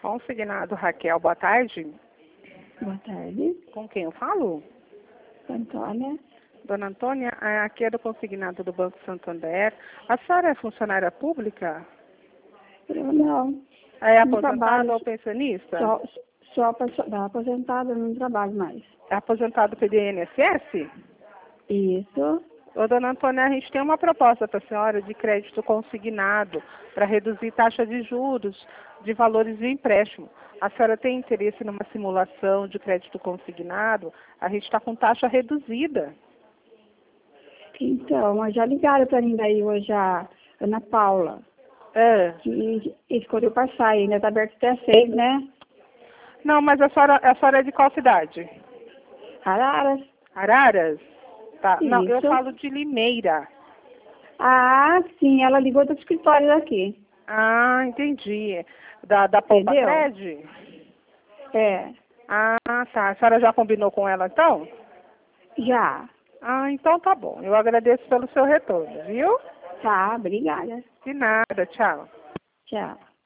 Consignado Raquel, boa tarde. Boa tarde. Com quem eu falo? Antônia. Dona Antônia, aqui é do consignado do Banco Santander. A senhora é funcionária pública? Eu não. É Não aposentada trabalho. ou pensionista? Sou aposentada, não trabalho mais. É aposentado pelo INSS? Isso. Ô, dona Antônia, a gente tem uma proposta para a senhora de crédito consignado para reduzir taxa de juros de valores de empréstimo. A senhora tem interesse numa simulação de crédito consignado? A gente está com taxa reduzida. Então, mas já ligaram para mim daí hoje a Ana Paula. Que escolheu passar, ainda está aberto até 6, né? Não, mas a senhora é de qual cidade? Araras. Araras? Tá. Isso. Não, eu falo de Limeira. Ah, sim, ela ligou do escritório daqui. Ah, entendi. Da Poupa Cred? É. Ah, tá. A senhora já combinou com ela, então? Já. Ah, então tá bom. Eu agradeço pelo seu retorno, viu? Tá, obrigada. De nada. Tchau. Tchau.